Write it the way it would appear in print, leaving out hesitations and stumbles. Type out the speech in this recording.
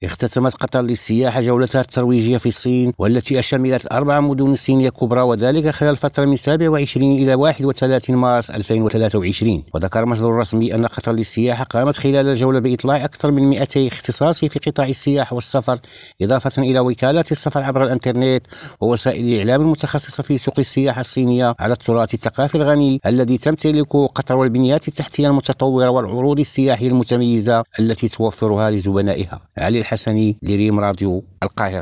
اختتمت قطر للسياحة جولتها الترويجية في الصين، والتي شملت 4 مدن صينية كبرى، وذلك خلال فترة من 27 إلى 31 مارس 2023. وذكر مصدر رسمي أن قطر للسياحة قامت خلال الجولة بإطلاع أكثر من 200 اختصاصي في قطاع السياحة والسفر، إضافة إلى وكالات السفر عبر الإنترنت ووسائل الإعلام المتخصصة في سوق السياحة الصينية على التراث الثقافي الغني الذي تمتلك قطر، والبنيات التحتية المتطورة والعروض السياحية المتميزة التي توفرها لزبنائها. علي الحسني، لريم راديو، القاهرة.